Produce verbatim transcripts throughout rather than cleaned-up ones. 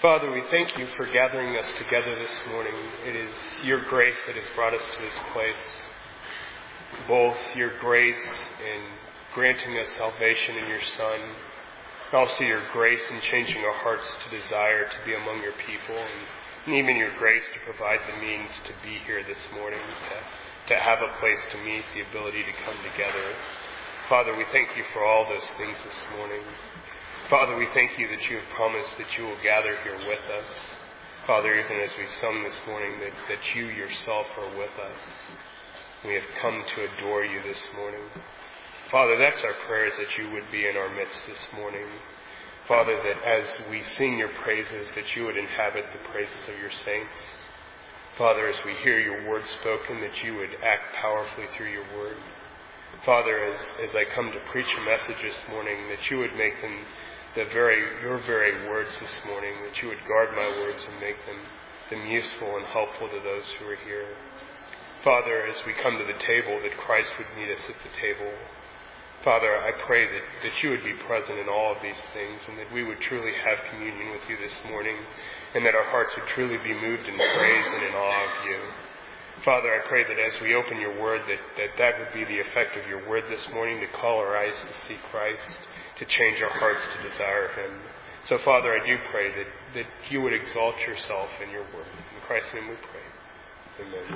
Father, we thank you for gathering us together this morning. It is your grace that has brought us to this place. Both your grace in granting us salvation in your Son, and also your grace in changing our hearts to desire to be among your people, and, and even your grace to provide the means to be here this morning, to, to have a place to meet, the ability to come together. Father, we thank you for all those things this morning. Father, we thank you that you have promised that you will gather here with us. Father, even as we sung this morning, that, that you yourself are with us. We have come to adore you this morning. Father, that's our prayers, that you would be in our midst this morning. Father, that as we sing your praises, that you would inhabit the praises of your saints. Father, as we hear your word spoken, that you would act powerfully through your word. Father, as, as I come to preach a message this morning, that you would make them the very, your very words this morning, that you would guard my words and make them, them useful and helpful to those who are here. Father, as we come to the table, that Christ would meet us at the table. Father, I pray that, that you would be present in all of these things, and that we would truly have communion with you this morning, and that our hearts would truly be moved in praise and in awe of you. Father, I pray that as we open your word, that, that that would be the effect of your word this morning, to call our eyes to see Christ, to change our hearts to desire him. So, Father, I do pray that, that you would exalt yourself in your word. In Christ's name we pray. Amen.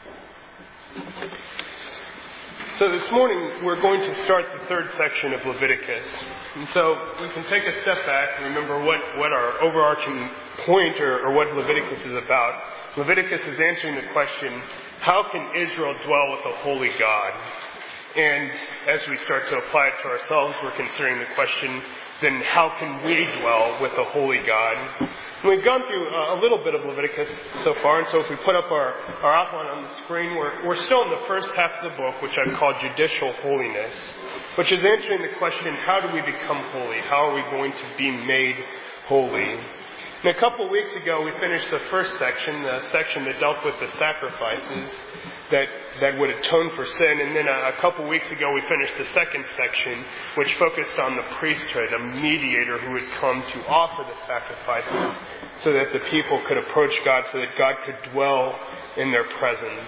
So this morning we're going to start the third section of Leviticus. And so we can take a step back and remember what, what our overarching point or, or what Leviticus is about. Leviticus is answering the question, how can Israel dwell with a holy God? And as we start to apply it to ourselves, we're considering the question, then how can we dwell with a holy God? And we've gone through a little bit of Leviticus so far, and so if we put up our, our outline on the screen, we're, we're still in the first half of the book, which I've called Judicial Holiness, which is answering the question, how do we become holy? How are we going to be made holy? And a couple of weeks ago, we finished the first section, the section that dealt with the sacrifices that, that would atone for sin. And then a, a couple of weeks ago, we finished the second section, which focused on the priesthood, a mediator who would come to offer the sacrifices so that the people could approach God, so that God could dwell in their presence.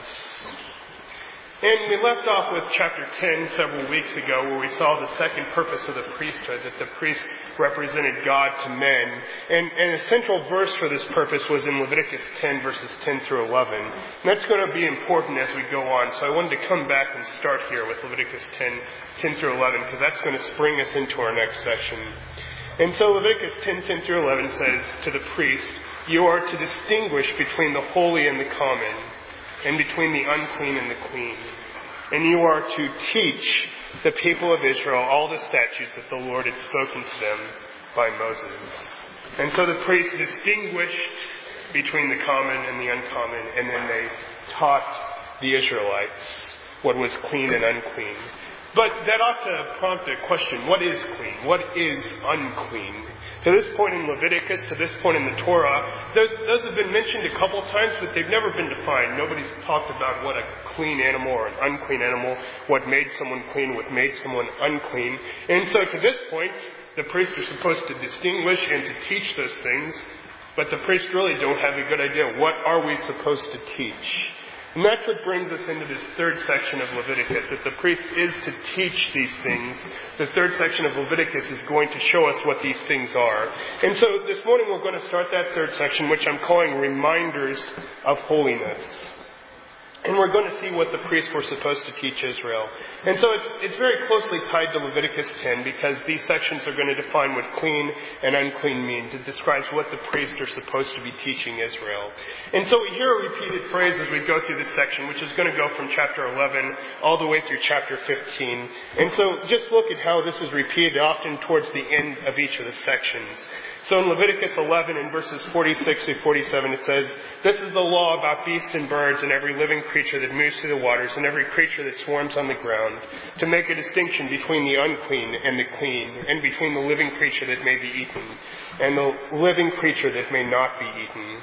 And we left off with chapter ten several weeks ago, where we saw the second purpose of the priesthood, that the priest represented God to men. And, and a central verse for this purpose was in Leviticus ten, verses ten through eleven. And that's going to be important as we go on. So I wanted to come back and start here with Leviticus ten, ten through eleven, because that's going to spring us into our next section. And so Leviticus ten, ten through eleven says to the priest, you are to distinguish between the holy and the common, and between the unclean and the clean. And you are to teach the people of Israel all the statutes that the Lord had spoken to them by Moses. And so the priests distinguished between the common and the uncommon, and then they taught the Israelites what was clean and unclean. But that ought to prompt a question, what is clean? What is unclean? To this point in Leviticus, to this point in the Torah, those, those have been mentioned a couple times, but they've never been defined. Nobody's talked about what a clean animal or an unclean animal, what made someone clean, what made someone unclean. And so to this point, the priests are supposed to distinguish and to teach those things, but the priests really don't have a good idea. What are we supposed to teach? And that's what brings us into this third section of Leviticus, that the priest is to teach these things. The third section of Leviticus is going to show us what these things are. And so this morning we're going to start that third section, which I'm calling Reminders of Holiness. And we're going to see what the priests were supposed to teach Israel. And so it's it's very closely tied to Leviticus ten, because these sections are going to define what clean and unclean means. It describes what the priests are supposed to be teaching Israel. And so we hear a repeated phrase as we go through this section, which is going to go from chapter eleven all the way through chapter fifteen. And so just look at how this is repeated often towards the end of each of the sections. So in Leviticus eleven, in verses forty-six through forty-seven, it says, this is the law about beasts and birds and every living creature that moves through the waters and every creature that swarms on the ground, to make a distinction between the unclean and the clean, and between the living creature that may be eaten and the living creature that may not be eaten.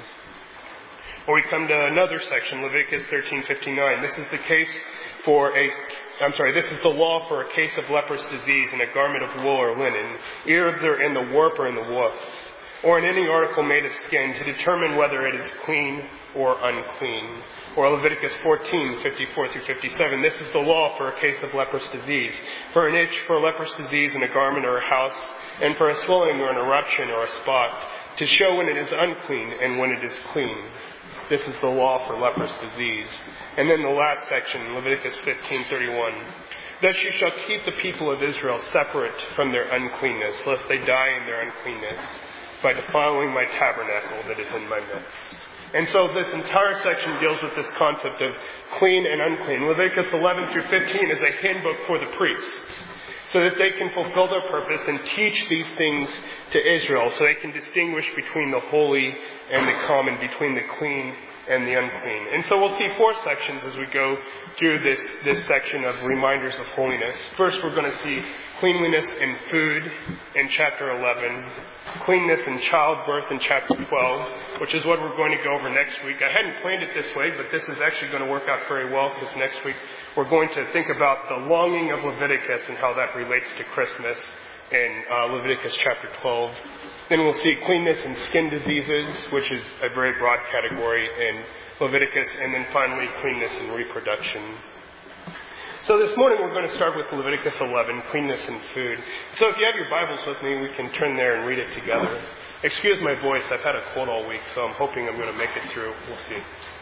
Or we come to another section, Leviticus thirteen fifty-nine. This is the case for a, I'm sorry, this is the law for a case of leprous disease in a garment of wool or linen, either in the warp or in the woof. or in any article made of skin, to determine whether it is clean or unclean. Or Leviticus fourteen, fifty-four through fifty-seven. This is the law for a case of leprous disease. For an itch, for a leprous disease in a garment or a house, and for a swelling or an eruption or a spot, to show when it is unclean and when it is clean. This is the law for leprous disease. And then the last section, Leviticus fifteen thirty-one. Thus you shall keep the people of Israel separate from their uncleanness, lest they die in their uncleanness, by defiling my tabernacle that is in my midst. And so this entire section deals with this concept of clean and unclean. Leviticus eleven through fifteen is a handbook for the priests, so that they can fulfill their purpose and teach these things to Israel, so they can distinguish between the holy and the common, between the clean and the unclean. And so we'll see four sections as we go through this, this section of reminders of holiness. First, we're going to see cleanliness in food in chapter eleven, cleanness in childbirth in chapter twelve, which is what we're going to go over next week. I hadn't planned it this way, but this is actually going to work out very well, because next week we're going to think about the longing of Leviticus and how that relates to Christmas in uh, Leviticus chapter twelve. Then we'll see cleanness and skin diseases, which is a very broad category in Leviticus. And then finally, cleanness and reproduction. So this morning we're going to start with Leviticus eleven, cleanness and food. So if you have your Bibles with me, we can turn there and read it together. Excuse my voice, I've had a cold all week, so I'm hoping I'm going to make it through. We'll see.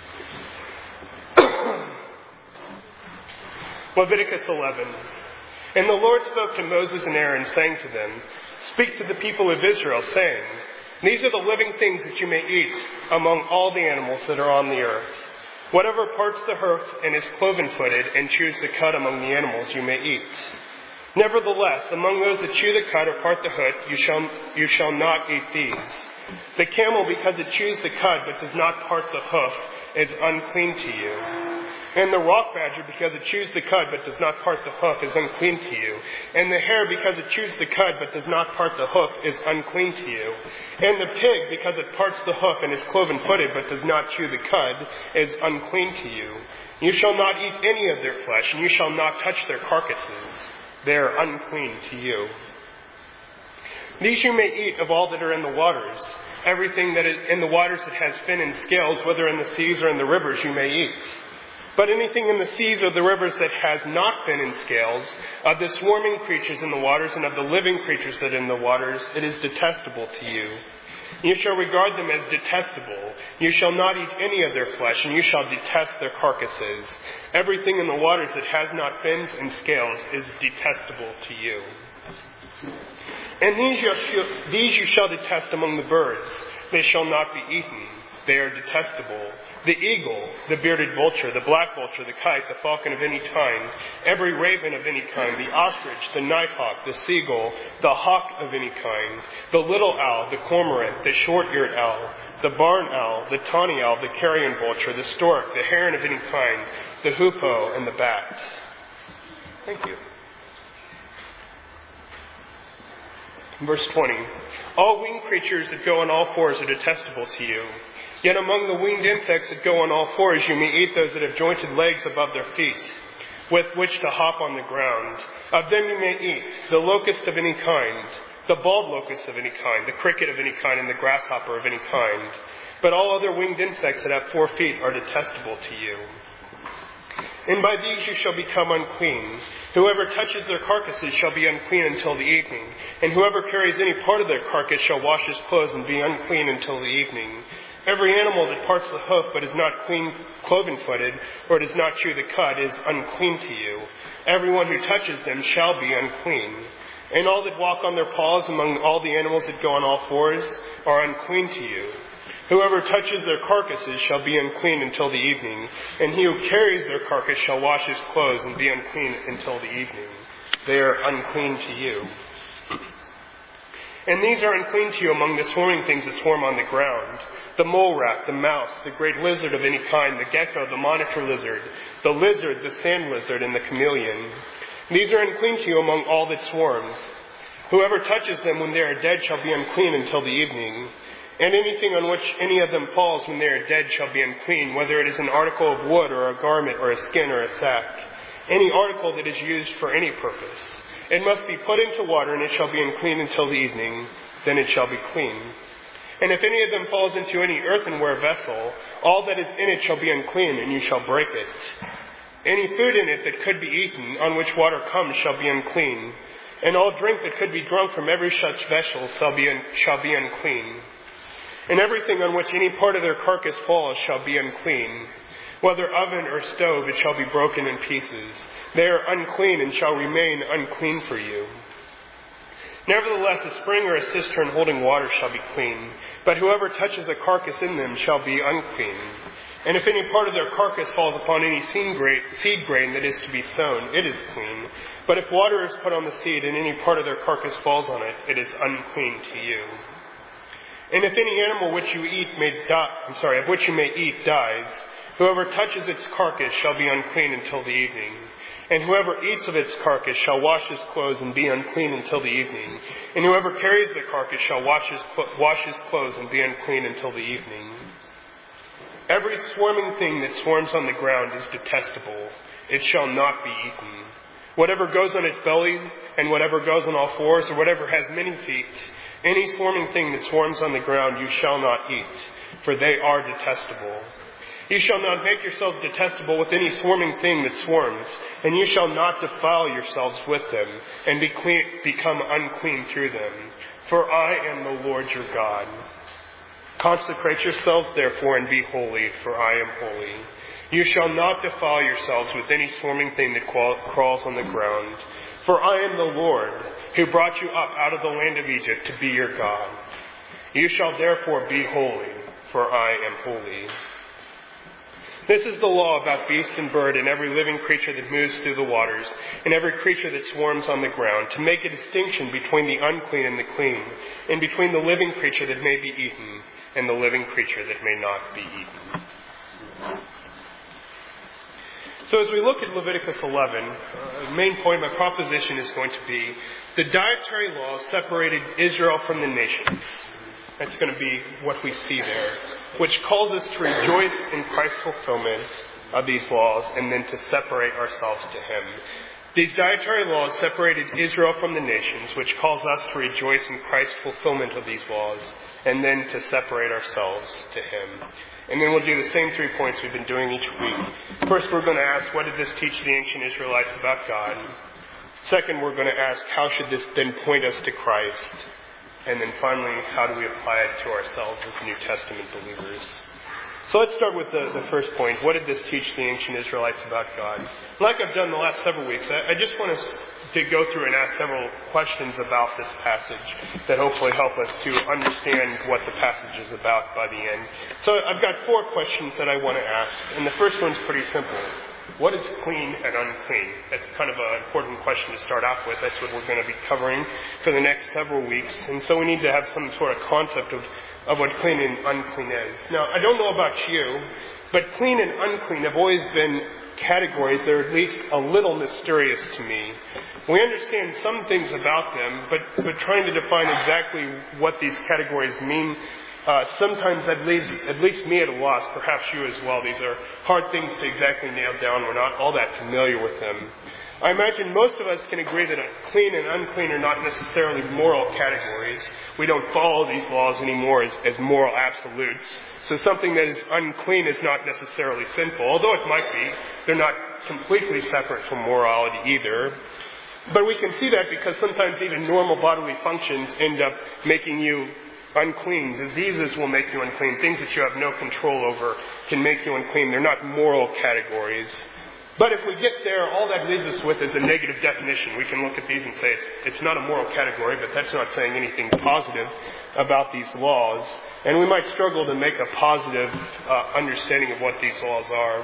Leviticus eleven. And the Lord spoke to Moses and Aaron, saying to them, Speak to the people of Israel, saying, These are the living things that you may eat among all the animals that are on the earth. Whatever parts the hoof and is cloven-footed and chews the cud among the animals you may eat. Nevertheless, among those that chew the cud or part the hoof, you shall, you shall not eat these. The camel, because it chews the cud but does not part the hoof, is unclean to you. And the rock badger, because it chews the cud but does not part the hoof, is unclean to you. And the hare, because it chews the cud but does not part the hoof, is unclean to you. And the pig, because it parts the hoof and is cloven-footed but does not chew the cud, is unclean to you. You shall not eat any of their flesh, and you shall not touch their carcasses. They are unclean to you. These you may eat of all that are in the waters. Everything that is in the waters that has fin and scales, whether in the seas or in the rivers, you may eat. But anything in the seas or the rivers that has not fin and scales, of the swarming creatures in the waters and of the living creatures that are in the waters, it is detestable to you. You shall regard them as detestable. You shall not eat any of their flesh, and you shall detest their carcasses. Everything in the waters that has not fins and scales is detestable to you. And these you, shall, these you shall detest among the birds. They shall not be eaten. They are detestable. The eagle, the bearded vulture, the black vulture, the kite, the falcon of any kind, every raven of any kind, the ostrich, the nighthawk, the seagull, the hawk of any kind, the little owl, the cormorant, the short-eared owl, the barn owl, the tawny owl, the carrion vulture, the stork, the heron of any kind, the hoopoe, and the bat. Thank you. Verse twenty. All winged creatures that go on all fours are detestable to you. Yet among the winged insects that go on all fours, you may eat those that have jointed legs above their feet, with which to hop on the ground. Of them you may eat the locust of any kind, the bald locust of any kind, the cricket of any kind, and the grasshopper of any kind. But all other winged insects that have four feet are detestable to you. And by these you shall become unclean. Whoever touches their carcasses shall be unclean until the evening. And whoever carries any part of their carcass shall wash his clothes and be unclean until the evening. Every animal that parts the hoof but is not clean, cloven-footed, or does not chew the cud, is unclean to you. Everyone who touches them shall be unclean. And all that walk on their paws among all the animals that go on all fours are unclean to you. Whoever touches their carcasses shall be unclean until the evening, and he who carries their carcass shall wash his clothes and be unclean until the evening. They are unclean to you. And these are unclean to you among the swarming things that swarm on the ground: the mole rat, the mouse, the great lizard of any kind, the gecko, the monitor lizard, the lizard, the sand lizard, and the chameleon. These are unclean to you among all that swarms. Whoever touches them when they are dead shall be unclean until the evening. And anything on which any of them falls when they are dead shall be unclean, whether it is an article of wood or a garment or a skin or a sack, any article that is used for any purpose. It must be put into water, and it shall be unclean until the evening. Then it shall be clean. And if any of them falls into any earthenware vessel, all that is in it shall be unclean, and you shall break it. Any food in it that could be eaten, on which water comes, shall be unclean. And all drink that could be drunk from every such vessel shall be, un- shall be unclean. And everything on which any part of their carcass falls shall be unclean. Whether oven or stove, it shall be broken in pieces. They are unclean and shall remain unclean for you. Nevertheless, a spring or a cistern holding water shall be clean, but whoever touches a carcass in them shall be unclean. And if any part of their carcass falls upon any seed grain that is to be sown, it is clean. But if water is put on the seed and any part of their carcass falls on it, it is unclean to you. And if any animal which you eat may die, I'm sorry, of which you may eat dies, whoever touches its carcass shall be unclean until the evening. And whoever eats of its carcass shall wash his clothes and be unclean until the evening. And whoever carries the carcass shall wash his, wash his clothes and be unclean until the evening. Every swarming thing that swarms on the ground is detestable. It shall not be eaten. Whatever goes on its belly, and whatever goes on all fours, or whatever has many feet, any swarming thing that swarms on the ground you shall not eat, for they are detestable. You shall not make yourselves detestable with any swarming thing that swarms, and you shall not defile yourselves with them, and be clean, become unclean through them. For I am the Lord your God. Consecrate yourselves therefore and be holy, for I am holy. You shall not defile yourselves with any swarming thing that crawls on the ground. For I am the Lord, who brought you up out of the land of Egypt to be your God. You shall therefore be holy, for I am holy. This is the law about beast and bird and every living creature that moves through the waters, and every creature that swarms on the ground, to make a distinction between the unclean and the clean, and between the living creature that may be eaten and the living creature that may not be eaten. So as we look at Leviticus eleven, uh, the main point, my proposition is going to be the dietary laws separated Israel from the nations. That's going to be what we see there, which calls us to rejoice in Christ's fulfillment of these laws and then to separate ourselves to Him. These dietary laws separated Israel from the nations, which calls us to rejoice in Christ's fulfillment of these laws and then to separate ourselves to Him. And then we'll do the same three points we've been doing each week. First, we're going to ask, what did this teach the ancient Israelites about God? Second, we're going to ask, how should this then point us to Christ? And then finally, how do we apply it to ourselves as New Testament believers? So let's start with the, the first point. What did this teach the ancient Israelites about God? Like I've done the last several weeks, I, I just want us to go through and ask several questions about this passage that hopefully help us to understand what the passage is about by the end. So I've got four questions that I want to ask, and the first one's pretty simple. What is clean and unclean? That's kind of an important question to start off with. That's what we're going to be covering for the next several weeks. And so we need to have some sort of concept of, of what clean and unclean is. Now, I don't know about you, but clean and unclean have always been categories that are at least a little mysterious to me. We understand some things about them, but, but trying to define exactly what these categories mean Uh, sometimes that leaves at least me at a loss, perhaps you as well. These are hard things to exactly nail down. We're not all that familiar with them. I imagine most of us can agree that clean and unclean are not necessarily moral categories. We don't follow these laws anymore as, as moral absolutes. So something that is unclean is not necessarily sinful, although it might be. They're not completely separate from morality either. But we can see that because sometimes even normal bodily functions end up making you unclean. Diseases will make you unclean. Things that you have no control over can make you unclean. They're not moral categories. But if we get there, all that leaves us with is a negative definition. We can look at these and say it's, it's not a moral category, but that's not saying anything positive about these laws. And we might struggle to make a positive uh, understanding of what these laws are.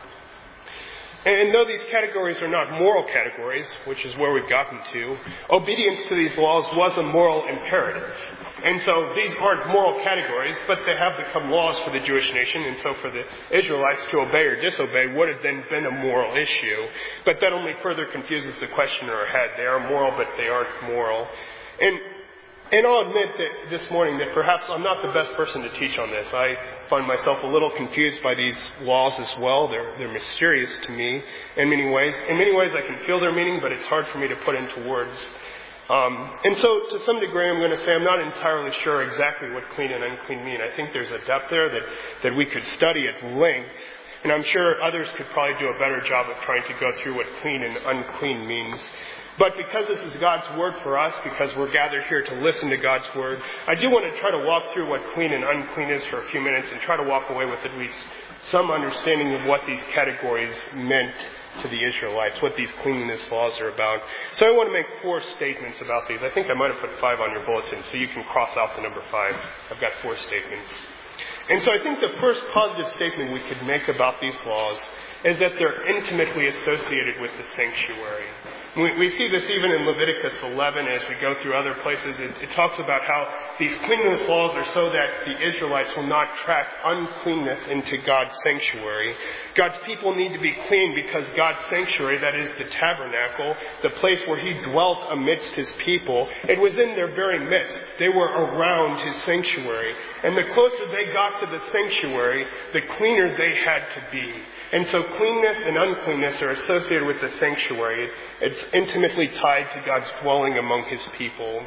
And though these categories are not moral categories, which is where we've gotten to, obedience to these laws was a moral imperative. And so these aren't moral categories, but they have become laws for the Jewish nation. And so for the Israelites to obey or disobey would have then been a moral issue. But that only further confuses the question in our head. They are moral, but they aren't moral. And And I'll admit that this morning that perhaps I'm not the best person to teach on this. I find myself a little confused by these laws as well. They're, they're mysterious to me in many ways. In many ways I can feel their meaning, but it's hard for me to put into words. Um, and so to some degree I'm going to say I'm not entirely sure exactly what clean and unclean mean. I think there's a depth there that, that we could study at length. And I'm sure others could probably do a better job of trying to go through what clean and unclean means. But because this is God's Word for us, because we're gathered here to listen to God's Word, I do want to try to walk through what clean and unclean is for a few minutes and try to walk away with at least some understanding of what these categories meant to the Israelites, what these cleanliness laws are about. So I want to make four statements about these. I think I might have put five on your bulletin, so you can cross out the number five. I've got four statements. And so I think the first positive statement we could make about these laws is that they're intimately associated with the sanctuary. We, we see this even in Leviticus eleven as we go through other places. It, it talks about how these cleanliness laws are so that the Israelites will not track uncleanness into God's sanctuary. God's people need to be clean because God's sanctuary, that is the tabernacle, the place where He dwelt amidst His people, it was in their very midst. They were around His sanctuary. And the closer they got to the sanctuary, the cleaner they had to be. And so cleanness and uncleanness are associated with the sanctuary. It's intimately tied to God's dwelling among His people.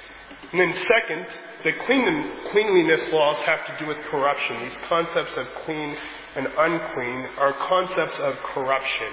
And then second, the clean, cleanliness laws have to do with corruption. These concepts of clean and unclean are concepts of corruption.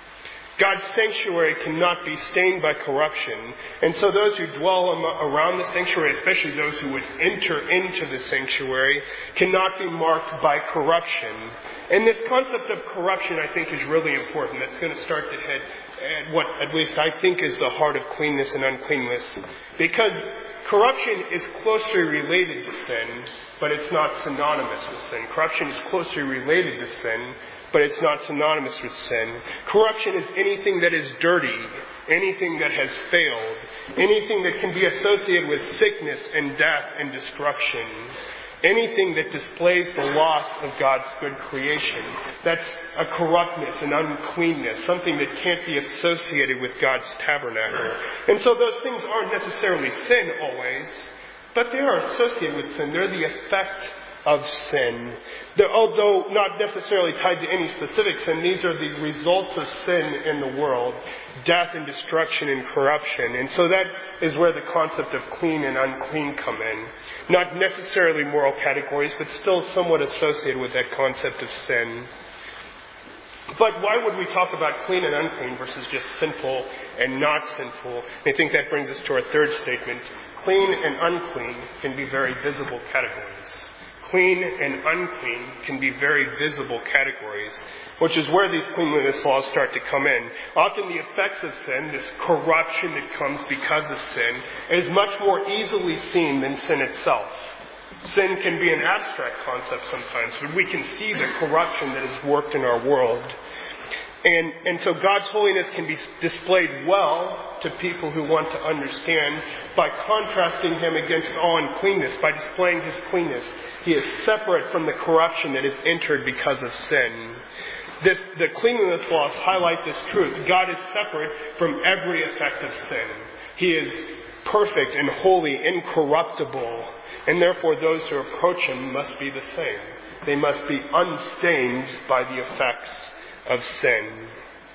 God's sanctuary cannot be stained by corruption. And so those who dwell around the sanctuary, especially those who would enter into the sanctuary, cannot be marked by corruption. And this concept of corruption, I think, is really important. That's going to start to hit at what, at least I think, is the heart of cleanness and uncleanness. Because corruption is closely related to sin, but it's not synonymous with sin. Corruption is closely related to sin, but it's not synonymous with sin. Corruption is anything that is dirty, anything that has failed, anything that can be associated with sickness and death and destruction. Anything that displays the loss of God's good creation. That's a corruptness, an uncleanness, something that can't be associated with God's tabernacle. And so those things aren't necessarily sin always, but they are associated with sin. They're the effect of sin. They're, although not necessarily tied to any specific sin, these are the results of sin in the world. Death and destruction and corruption. And so that is where the concept of clean and unclean come in. Not necessarily moral categories, but still somewhat associated with that concept of sin. But why would we talk about clean and unclean versus just sinful and not sinful? I think that brings us to our third statement. Clean and unclean can be very visible categories. Clean and unclean can be very visible categories, which is where these cleanliness laws start to come in. Often the effects of sin, this corruption that comes because of sin, is much more easily seen than sin itself. Sin can be an abstract concept sometimes, but we can see the corruption that is worked in our world. And, and so God's holiness can be displayed well to people who want to understand by contrasting Him against all uncleanness, by displaying His cleanness. He is separate from the corruption that has entered because of sin. This, the cleanliness laws highlight this truth. God is separate from every effect of sin. He is perfect and holy, incorruptible, and therefore those who approach Him must be the same. They must be unstained by the effects of sin.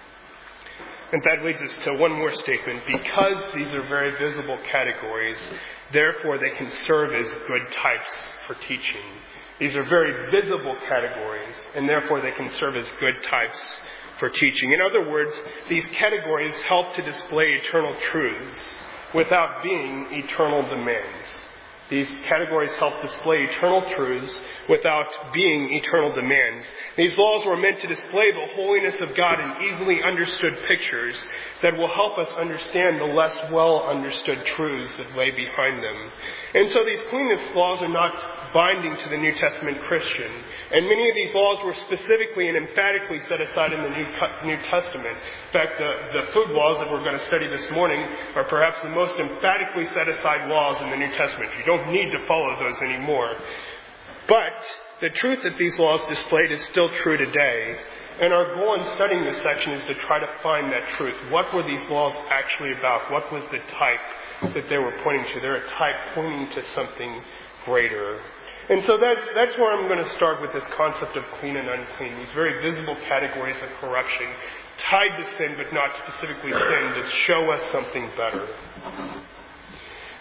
And that leads us to one more statement. Because these are very visible categories, therefore they can serve as good types for teaching. These are very visible categories, and therefore they can serve as good types for teaching. In other words, these categories help to display eternal truths without being eternal demands. These categories help display eternal truths without being eternal demands. These laws were meant to display the holiness of God in easily understood pictures that will help us understand the less well understood truths that lay behind them. And so these cleanness laws are not binding to the New Testament Christian. And many of these laws were specifically and emphatically set aside in the New, New Testament. In fact, the, the food laws that we're going to study this morning are perhaps the most emphatically set aside laws in the New Testament. You don't need to follow those anymore. But the truth that these laws displayed is still true today. And our goal in studying this section is to try to find that truth. What were these laws actually about? What was the type that they were pointing to? They're a type pointing to something greater. And so that, that's where I'm going to start with this concept of clean and unclean. These very visible categories of corruption tied to sin, but not specifically sin, that show us something better.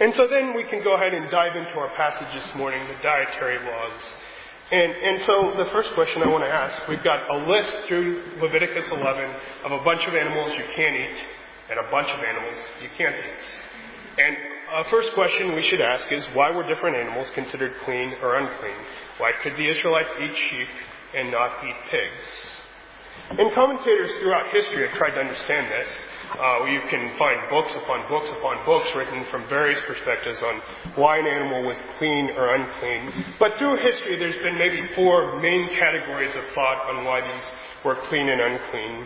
And so then we can go ahead and dive into our passage this morning, the dietary laws. And, and so the first question I want to ask, we've got a list through Leviticus eleven of a bunch of animals you can eat and a bunch of animals you can't eat. And uh, first question we should ask is, why were different animals considered clean or unclean? Why could the Israelites eat sheep and not eat pigs? And commentators throughout history have tried to understand this. Uh, you can find books upon books upon books written from various perspectives on why an animal was clean or unclean. But through history, there's been maybe four main categories of thought on why these were clean and unclean.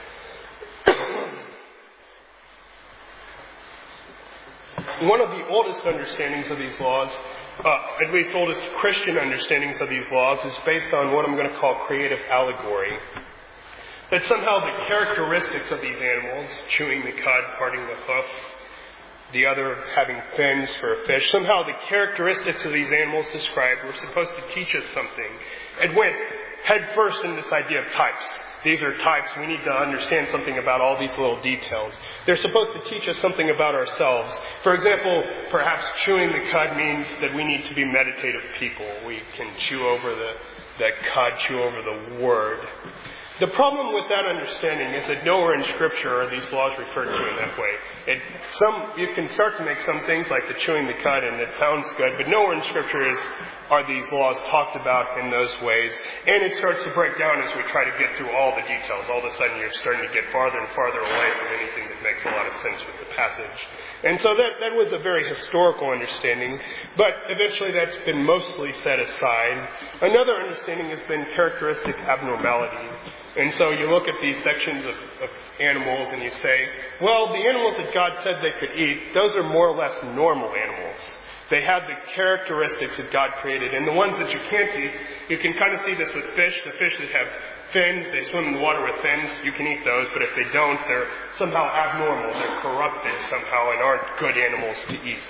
One of the oldest understandings of these laws, uh, at least oldest Christian understandings of these laws, is based on what I'm going to call creative allegory. That somehow the characteristics of these animals, chewing the cud, parting the hoof, the other having fins for a fish, somehow the characteristics of these animals described were supposed to teach us something. It went head first in this idea of types. These are types. We need to understand something about all these little details. They're supposed to teach us something about ourselves. For example, perhaps chewing the cud means that we need to be meditative people. We can chew over the, the cud, chew over the word. The problem with that understanding is that nowhere in Scripture are these laws referred to in that way. It, some, you can start to make some things like the chewing the cud, and it sounds good, but nowhere in Scripture is, are these laws talked about in those ways. And it starts to break down as we try to get through all the details. All of a sudden you're starting to get farther and farther away from anything that makes a lot of sense with the passage. And so that, that was a very historical understanding, but eventually that's been mostly set aside. Another understanding has been characteristic abnormality. And so you look at these sections of, of animals and you say, well, the animals that God said they could eat, those are more or less normal animals. They have the characteristics that God created. And the ones that you can't eat, you can kind of see this with fish. The fish that have fins, they swim in the water with fins, you can eat those. But if they don't, they're somehow abnormal. They're corrupted somehow and aren't good animals to eat.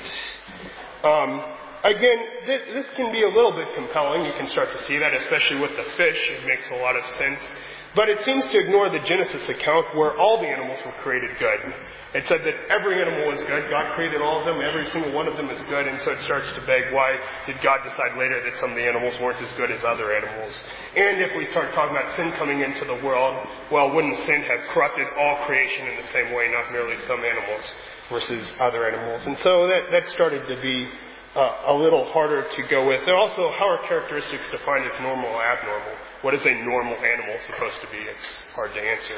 Um, again, this, this can be a little bit compelling. You can start to see that, especially with the fish. It makes a lot of sense. But it seems to ignore the Genesis account where all the animals were created good. It said that every animal was good. God created all of them. Every single one of them is good. And so it starts to beg, why did God decide later that some of the animals weren't as good as other animals? And if we start talking about sin coming into the world, well, wouldn't sin have corrupted all creation in the same way, not merely some animals versus other animals? And so that, that started to be uh, a little harder to go with. And also, how are characteristics defined as normal or abnormal? What is a normal animal supposed to be? It's hard to answer.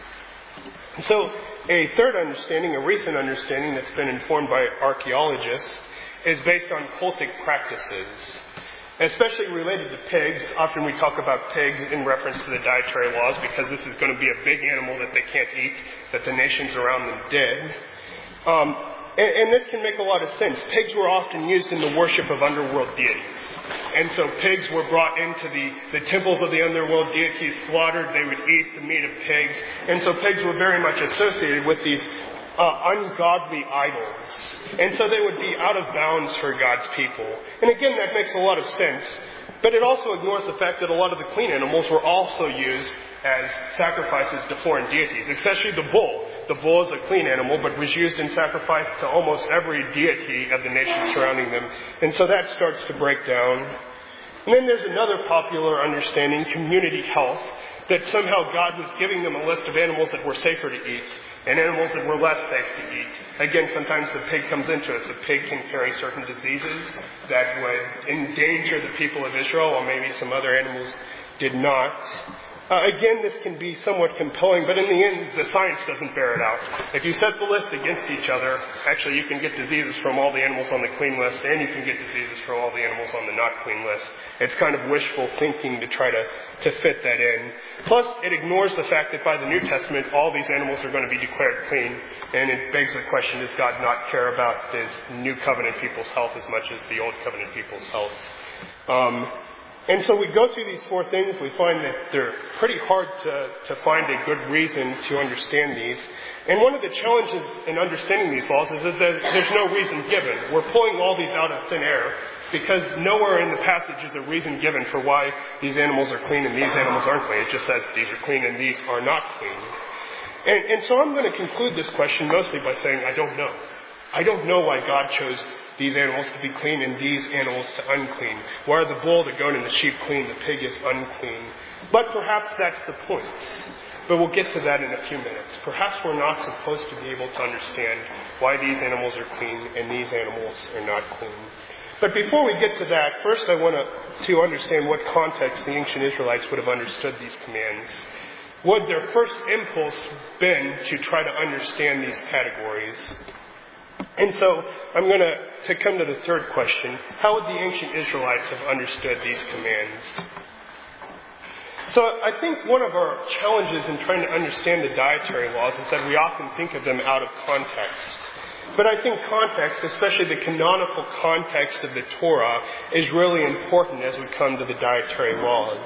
So a third understanding, a recent understanding that's been informed by archaeologists, is based on cultic practices, especially related to pigs. Often we talk about pigs in reference to the dietary laws because this is going to be a big animal that they can't eat, that the nations around them did. Um, and, and this can make a lot of sense. Pigs were often used in the worship of underworld deities. And so pigs were brought into the, the temples of the underworld deities, slaughtered. They would eat the meat of pigs. And so pigs were very much associated with these uh, ungodly idols. And so they would be out of bounds for God's people. And again, that makes a lot of sense. But it also ignores the fact that a lot of the clean animals were also used as sacrifices to foreign deities, especially the bull. The bull is a clean animal, but was used in sacrifice to almost every deity of the nations surrounding them. And so that starts to break down. And then there's another popular understanding, community health, that somehow God was giving them a list of animals that were safer to eat and animals that were less safe to eat. Again, sometimes the pig comes into us. A pig can carry certain diseases that would endanger the people of Israel, while maybe some other animals did not. Uh, again, this can be somewhat compelling, but in the end, the science doesn't bear it out. If you set the list against each other, actually you can get diseases from all the animals on the clean list, and you can get diseases from all the animals on the not clean list. It's kind of wishful thinking to try to, to fit that in. Plus, it ignores the fact that by the New Testament, all these animals are going to be declared clean, and it begs the question, does God not care about His New Covenant people's health as much as the Old Covenant people's health? Um... And so we go through these four things. We find that they're pretty hard to, to find a good reason to understand these. And one of the challenges in understanding these laws is that there's no reason given. We're pulling all these out of thin air because nowhere in the passage is a reason given for why these animals are clean and these animals aren't clean. It just says these are clean and these are not clean. And, and so I'm going to conclude this question mostly by saying I don't know. I don't know why God chose these animals to be clean and these animals to unclean. Why are the bull, the goat, and the sheep clean, the pig is unclean? But perhaps that's the point. But we'll get to that in a few minutes. Perhaps we're not supposed to be able to understand why these animals are clean and these animals are not clean. But before we get to that, first I want to, to understand what context the ancient Israelites would have understood these commands. Would their first impulse been to try to understand these categories? And so I'm going to, to come to the third question. How would the ancient Israelites have understood these commands? So I think one of our challenges in trying to understand the dietary laws is that we often think of them out of context. But I think context, especially the canonical context of the Torah, is really important as we come to the dietary laws.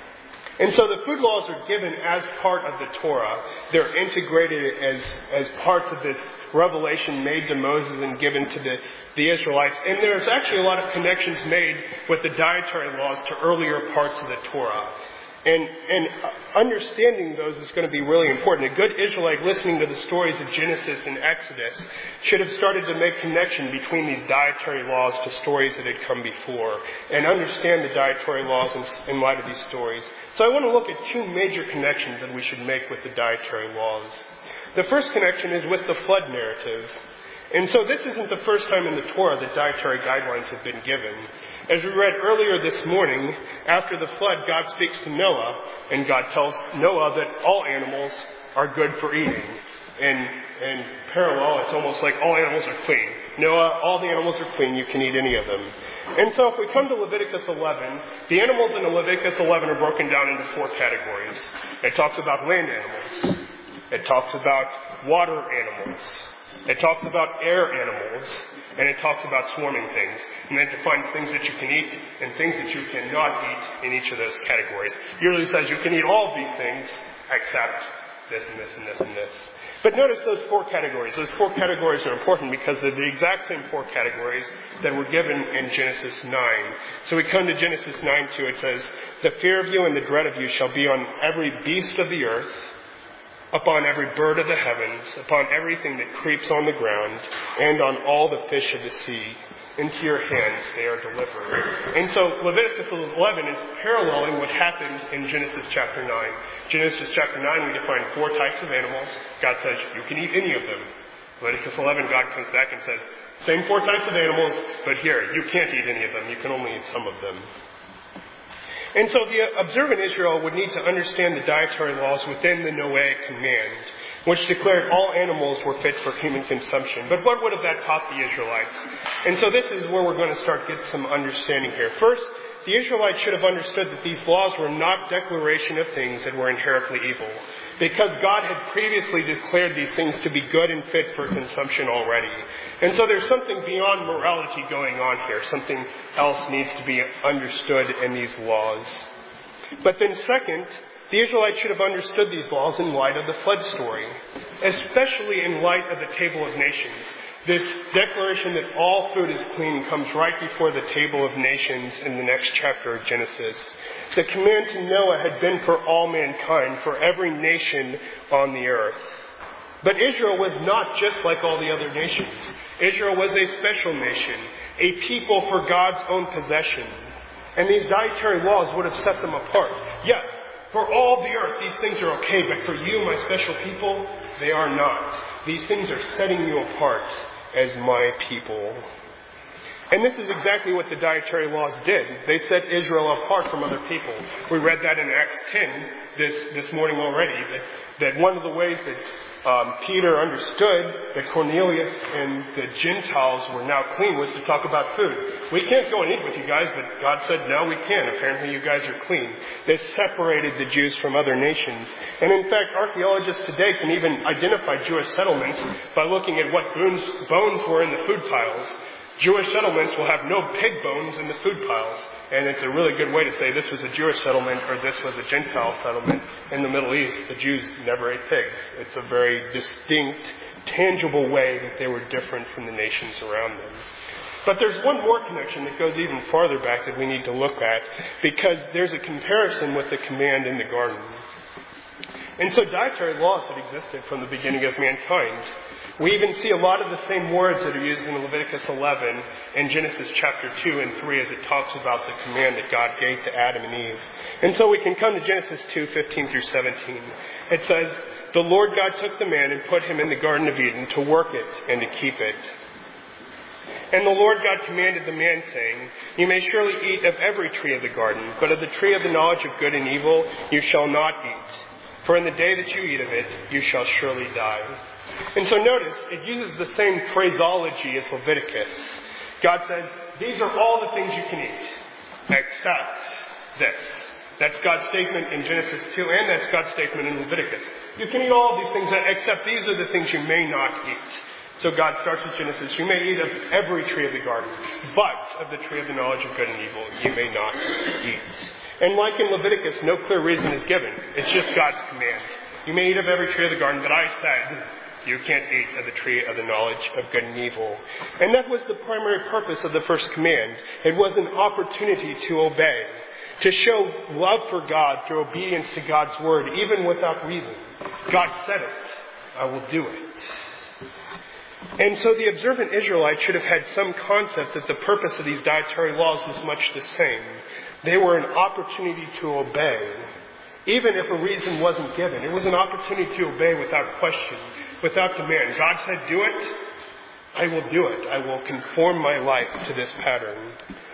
And so the food laws are given as part of the Torah. They're integrated as, as parts of this revelation made to Moses and given to the, the Israelites. And there's actually a lot of connections made with the dietary laws to earlier parts of the Torah. And, and understanding those is going to be really important. A good Israelite listening to the stories of Genesis and Exodus should have started to make connection between these dietary laws to stories that had come before and understand the dietary laws in, in light of these stories. So I want to look at two major connections that we should make with the dietary laws. The first connection is with the flood narrative. And so this isn't the first time in the Torah that dietary guidelines have been given. As we read earlier this morning, after the flood, God speaks to Noah, and God tells Noah that all animals are good for eating. And, and parallel, it's almost like all animals are clean. Noah, all the animals are clean, you can eat any of them. And so if we come to Leviticus eleven, the animals in Leviticus eleven are broken down into four categories. It talks about land animals. It talks about water animals. It talks about air animals, and it talks about swarming things. And then it defines things that you can eat and things that you cannot eat in each of those categories. It usually says you can eat all of these things except this and this and this and this. But notice those four categories. Those four categories are important because they're the exact same four categories that were given in Genesis nine. So we come to Genesis nine two. It says, "The fear of you and the dread of you shall be on every beast of the earth, upon every bird of the heavens, upon everything that creeps on the ground, and on all the fish of the sea. Into your hands they are delivered." And so Leviticus eleven is paralleling what happened in Genesis chapter nine. Genesis chapter nine, we define four types of animals. God says, you can eat any of them. Leviticus eleven, God comes back and says, same four types of animals, but here, you can't eat any of them. You can only eat some of them. And so the observant Israel would need to understand the dietary laws within the Noahic command, which declared all animals were fit for human consumption. But what would have that taught the Israelites? And so this is where we're going to start get some understanding here. First, the Israelites should have understood that these laws were not declaration of things that were inherently evil, because God had previously declared these things to be good and fit for consumption already. And so there's something beyond morality going on here. Something else needs to be understood in these laws. But then second, the Israelites should have understood these laws in light of the flood story, especially in light of the Table of Nations. This declaration that all food is clean comes right before the Table of Nations in the next chapter of Genesis. The command to Noah had been for all mankind, for every nation on the earth. But Israel was not just like all the other nations. Israel was a special nation, a people for God's own possession. And these dietary laws would have set them apart. Yes, for all the earth, these things are okay, but for you, my special people, they are not. These things are setting you apart as my people. And this is exactly what the dietary laws did. They set Israel apart from other people. We read that in Acts ten this, this morning already, that, that one of the ways that um, Peter understood that Cornelius and the Gentiles were now clean was to talk about food. We can't go and eat with you guys, but God said, no, we can. Apparently you guys are clean. This separated the Jews from other nations. And in fact, archaeologists today can even identify Jewish settlements by looking at what bones, bones were in the food piles. Jewish settlements will have no pig bones in the food piles. And it's a really good way to say this was a Jewish settlement or this was a Gentile settlement in the Middle East. The Jews never ate pigs. It's a very distinct, tangible way that they were different from the nations around them. But there's one more connection that goes even farther back that we need to look at, because there's a comparison with the command in the garden. And so dietary laws had existed from the beginning of mankind. We even see a lot of the same words that are used in Leviticus eleven and Genesis chapter two and three as it talks about the command that God gave to Adam and Eve. And so we can come to Genesis two, fifteen through seventeen. It says, "The Lord God took the man and put him in the Garden of Eden to work it and to keep it. And the Lord God commanded the man, saying, You may surely eat of every tree of the garden, but of the tree of the knowledge of good and evil you shall not eat. For in the day that you eat of it, you shall surely die." And so notice, it uses the same phraseology as Leviticus. God says, these are all the things you can eat, except this. That's God's statement in Genesis two, and that's God's statement in Leviticus. You can eat all of these things, except these are the things you may not eat. So God starts with Genesis, you may eat of every tree of the garden, but of the tree of the knowledge of good and evil you may not eat. And like in Leviticus, no clear reason is given. It's just God's command. You may eat of every tree of the garden, but I said you can't eat of the tree of the knowledge of good and evil. And that was the primary purpose of the first command. It was an opportunity to obey, to show love for God through obedience to God's word, even without reason. God said it. I will do it. And so the observant Israelite should have had some concept that the purpose of these dietary laws was much the same. They were an opportunity to obey, even if a reason wasn't given. It was an opportunity to obey without question, without demand. God said, do it. I will do it. I will conform my life to this pattern.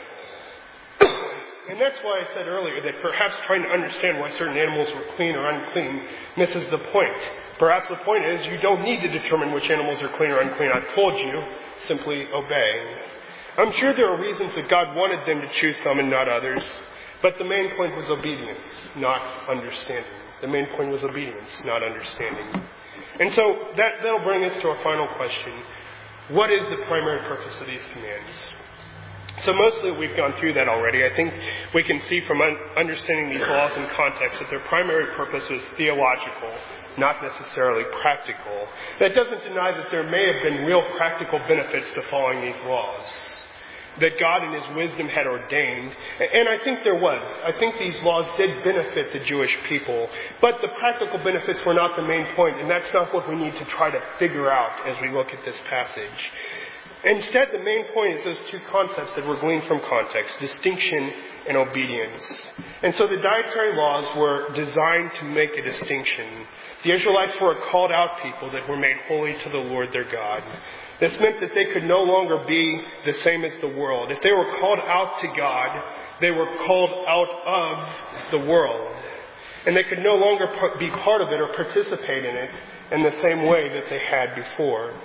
And that's why I said earlier that perhaps trying to understand why certain animals were clean or unclean misses the point. Perhaps the point is you don't need to determine which animals are clean or unclean. I've told you, simply obey. I'm sure there are reasons that God wanted them to choose some and not others, but the main point was obedience, not understanding. The main point was obedience, not understanding. And so that, that'll bring us to our final question. What is the primary purpose of these commands? So mostly we've gone through that already. I think we can see from un- understanding these laws in context that their primary purpose was theological, not necessarily practical. That doesn't deny that there may have been real practical benefits to following these laws, that God in His wisdom had ordained. And I think there was. I think these laws did benefit the Jewish people. But the practical benefits were not the main point, and that's not what we need to try to figure out as we look at this passage. Instead, the main point is those two concepts that were gleaned from context, distinction and obedience. And so the dietary laws were designed to make a distinction. The Israelites were a called out people that were made holy to the Lord their God. This meant that they could no longer be the same as the world. If they were called out to God, they were called out of the world. And they could no longer be part of it or participate in it in the same way that they had before.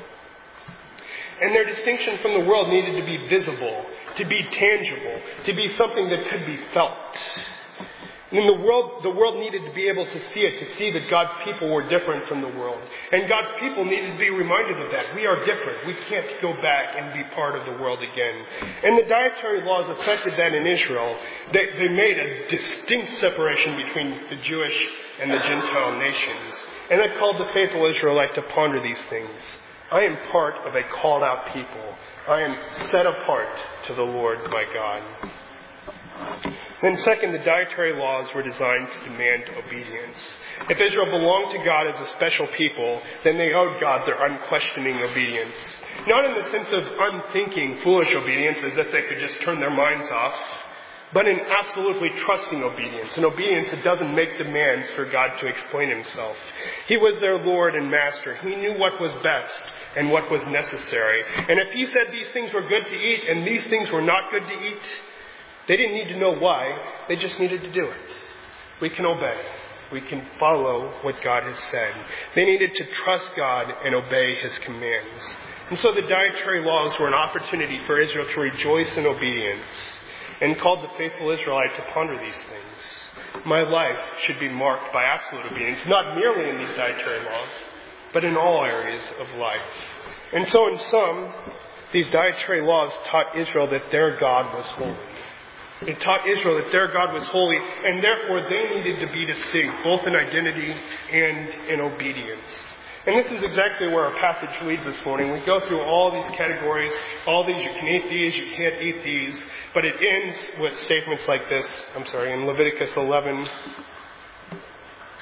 And their distinction from the world needed to be visible, to be tangible, to be something that could be felt. And the world, the world needed to be able to see it, to see that God's people were different from the world. And God's people needed to be reminded of that. We are different. We can't go back and be part of the world again. And the dietary laws affected that in Israel. They, they made a distinct separation between the Jewish and the Gentile nations. And that called the faithful Israelite to ponder these things. I am part of a called out people. I am set apart to the Lord my God. Then second, the dietary laws were designed to demand obedience. If Israel belonged to God as a special people, then they owed God their unquestioning obedience. Not in the sense of unthinking, foolish obedience, as if they could just turn their minds off, but in absolutely trusting obedience, an obedience that doesn't make demands for God to explain Himself. He was their Lord and Master. He knew what was best and what was necessary. And if He said these things were good to eat and these things were not good to eat, they didn't need to know why. They just needed to do it. We can obey. We can follow what God has said. They needed to trust God and obey His commands. And so the dietary laws were an opportunity for Israel to rejoice in obedience, and called the faithful Israelite to ponder these things. My life should be marked by absolute obedience, not merely in these dietary laws, but in all areas of life. And so in sum, these dietary laws taught Israel that their God was holy. It taught Israel that their God was holy, and therefore they needed to be distinct, both in identity and in obedience. And this is exactly where our passage leads this morning. We go through all these categories, all these, you can eat these, you can't eat these, but it ends with statements like this, I'm sorry, in Leviticus eleven,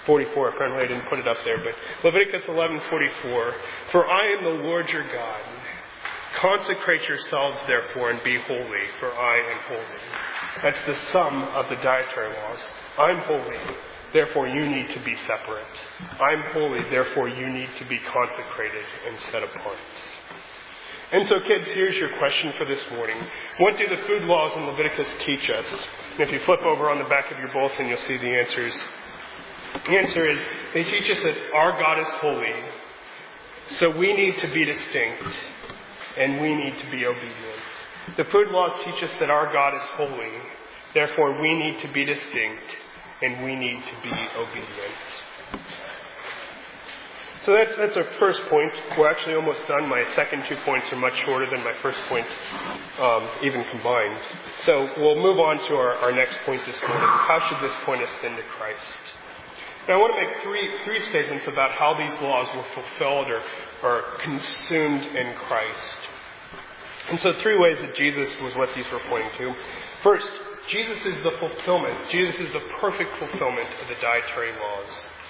forty-four. Apparently I didn't put it up there, but Leviticus eleven forty-four. For I am the Lord your God. Consecrate yourselves, therefore, and be holy, for I am holy. That's the sum of the dietary laws. I'm holy, therefore you need to be separate. I'm holy, therefore you need to be consecrated and set apart. And so, kids, here's your question for this morning. What do the food laws in Leviticus teach us? And if you flip over on the back of your bulletin, you'll see the answers. The answer is, they teach us that our God is holy, so we need to be distinct, and we need to be obedient. The food laws teach us that our God is holy, therefore we need to be distinct, and we need to be obedient. So that's that's our first point. We're actually almost done. My second two points are much shorter than my first point, um, even combined. So we'll move on to our, our next point this morning. How should this point us into Christ? Now I want to make three three statements about how these laws were fulfilled or, or consumed in Christ. And so three ways that Jesus was what these were pointing to. First, Jesus is the fulfillment. Jesus is the perfect fulfillment of the dietary laws.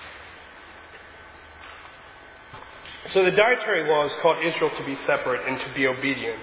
So the dietary laws called Israel to be separate and to be obedient.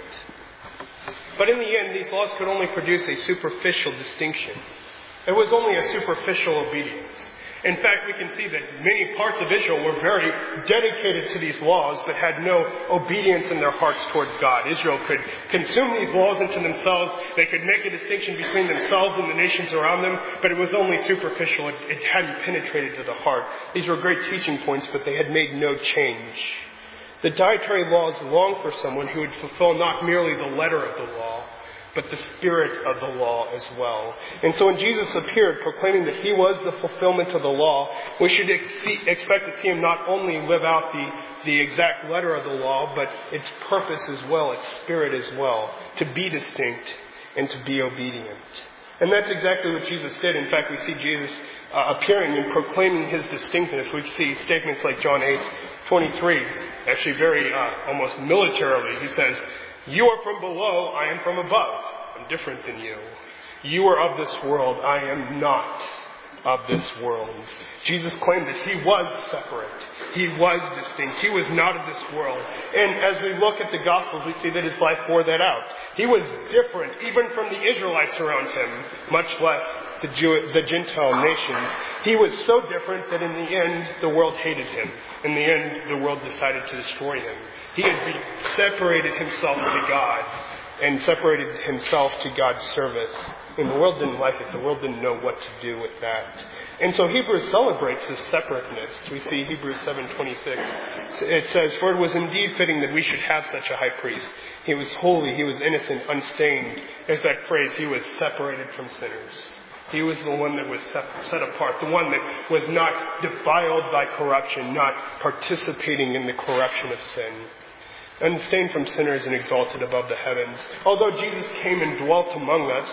But in the end, these laws could only produce a superficial distinction. It was only a superficial obedience. In fact, we can see that many parts of Israel were very dedicated to these laws, but had no obedience in their hearts towards God. Israel could consume these laws into themselves. They could make a distinction between themselves and the nations around them, but it was only superficial. It, it hadn't penetrated to the heart. These were great teaching points, but they had made no change. The dietary laws longed for someone who would fulfill not merely the letter of the law, but the spirit of the law as well. And so when Jesus appeared proclaiming that he was the fulfillment of the law, we should ex- expect to see him not only live out the, the exact letter of the law, but its purpose as well, its spirit as well, to be distinct and to be obedient. And that's exactly what Jesus did. In fact, we see Jesus uh, appearing and proclaiming his distinctness. We see statements like John eight twenty-three, actually very uh, almost militarily. He says, "You are from below, I am from above. I'm different than you. You are of this world, I am not of this world." Jesus claimed that he was separate. He was distinct. He was not of this world. And as we look at the Gospels, we see that his life bore that out. He was different, even from the Israelites around him, much less the, Jew- the Gentile nations. He was so different that in the end, the world hated him. In the end, the world decided to destroy him. He had separated himself to God and separated himself to God's service. And the world didn't like it. The world didn't know what to do with that. And so Hebrews celebrates his separateness. We see Hebrews seven twenty-six. It says, "For it was indeed fitting that we should have such a high priest. He was holy, he was innocent, unstained." There's that phrase, he was separated from sinners. He was the one that was set apart, the one that was not defiled by corruption, not participating in the corruption of sin. Unstained from sinners and exalted above the heavens. Although Jesus came and dwelt among us,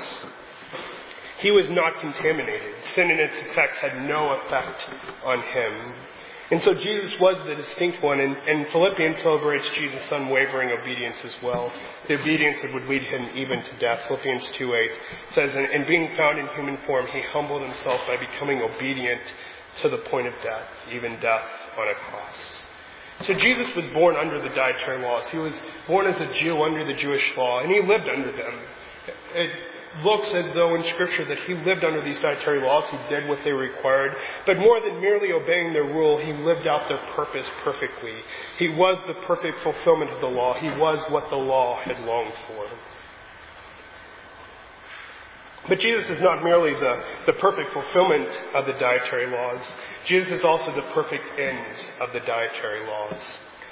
he was not contaminated. Sin and its effects had no effect on him. And so Jesus was the distinct one, and, and Philippians celebrates Jesus' unwavering obedience as well. The obedience that would lead him even to death. Philippians two eight says, and, and being found in human form, he humbled himself by becoming obedient to the point of death, even death on a cross. So Jesus was born under the dietary laws. He was born as a Jew under the Jewish law, and he lived under them. It looks as though in Scripture that he lived under these dietary laws. He did what they required. But more than merely obeying their rule, he lived out their purpose perfectly. He was the perfect fulfillment of the law. He was what the law had longed for. But Jesus is not merely the, the perfect fulfillment of the dietary laws. Jesus is also the perfect end of the dietary laws.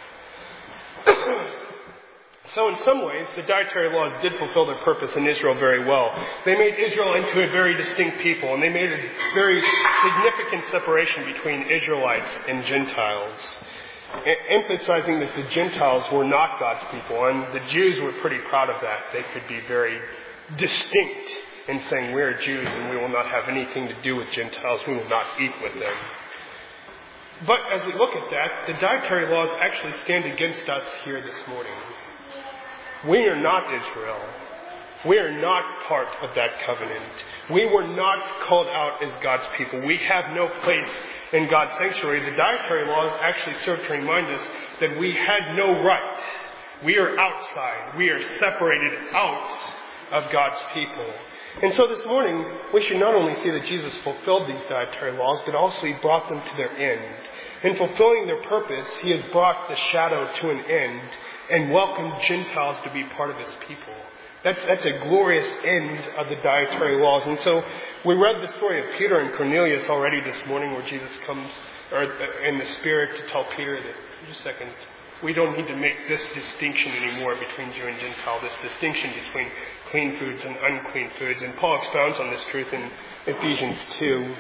So in some ways, the dietary laws did fulfill their purpose in Israel very well. They made Israel into a very distinct people, and they made a very significant separation between Israelites and Gentiles, emphasizing that the Gentiles were not God's people, and the Jews were pretty proud of that. They could be very distinct in saying, "We are Jews and we will not have anything to do with Gentiles. We will not eat with them." But as we look at that, the dietary laws actually stand against us here this morning. We are not Israel. We are not part of that covenant. We were not called out as God's people. We have no place in God's sanctuary. The dietary laws actually serve to remind us that we had no right. We are outside. We are separated out of God's people. And so this morning, we should not only see that Jesus fulfilled these dietary laws, but also He brought them to their end. In fulfilling their purpose, He has brought the shadow to an end and welcomed Gentiles to be part of His people. That's, that's a glorious end of the dietary laws. And so we read the story of Peter and Cornelius already this morning, where Jesus comes or in the Spirit to tell Peter that, just a second, we don't need to make this distinction anymore between Jew and Gentile, this distinction between clean foods and unclean foods. And Paul expounds on this truth in Ephesians two.